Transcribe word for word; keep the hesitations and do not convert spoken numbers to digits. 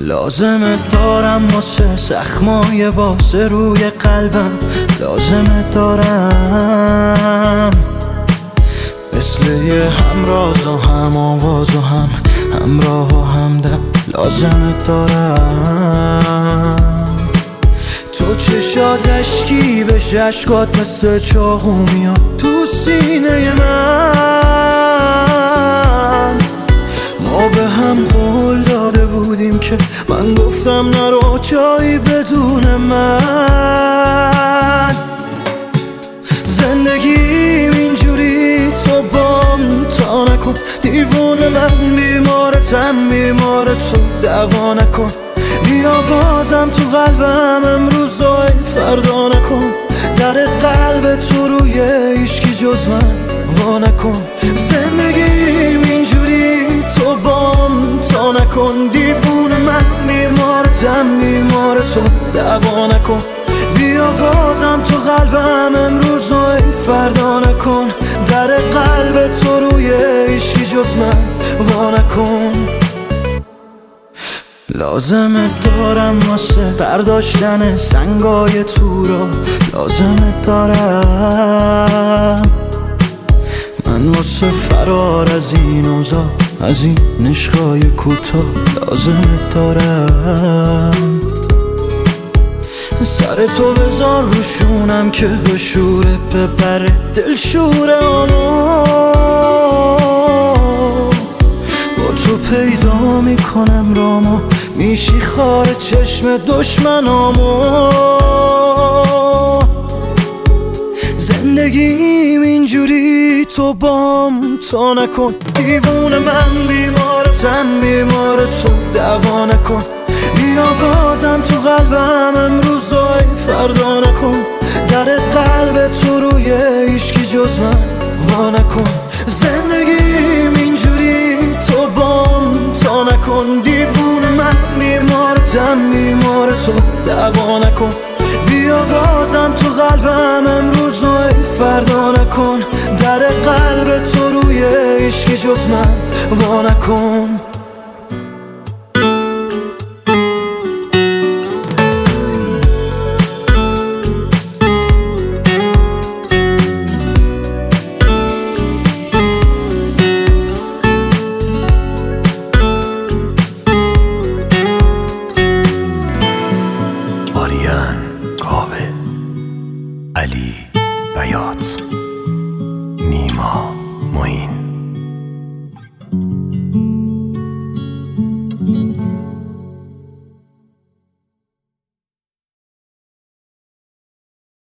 لازمه دارم واسه زخمای بازه روی قلبم، لازمه دارم مثل یه همراز و هم آواز و هم همراه و همدم، لازمه دارم تو چشات اشکی بهش اشکات مثل چاقو میاد تو سینه من. ما به هم قول داده بودیم که من گفتم نرو جایی بدون من. زندگیم اینجوری تو بام تا نکن، دیوونه من بیمارتم بیمار تو دعوا نکن. بیا بازم تو قلبم امروزای فردا نکن، در قلب تو روی هیچکی جز من وا نکن. زندگیم اینجوری تو بام تا نکن، دیوونه من بیمارتم بیمار تو دعوا نکن. بیا بازم تو قلبم امروزای فردا نکن، در قلب تو روی هیچکی جز من وا نکن. لازمه دارم واسه برداشتن سنگای تو را، لازمه دارم من واسه فرار از این اوضاع، از این عشقای کوتاه، لازمه دارم سر تو بذار روشونم که بشوره ببره دل شوره آنو. با تو پیدا میکنم رامو، میشی خار چشم دشمنامو. زندگیم اینجوری تو بام تا نکن، دیوونه من بیمارتم بیمار تو دعوا نکن. بیا بازم تو قلبم امروزای فردا نکن، در قلب تو روی هیچکی جز من وا نکن. زندگیم اینجوری تو بام تا نکن، دیوونه من بیمارتم بیمار تو دعوا نکن. بیا بازم تو قلبم امروزای فردا نکن، در قلب تو روی هیچکی جز من وا نکن. کاوه علی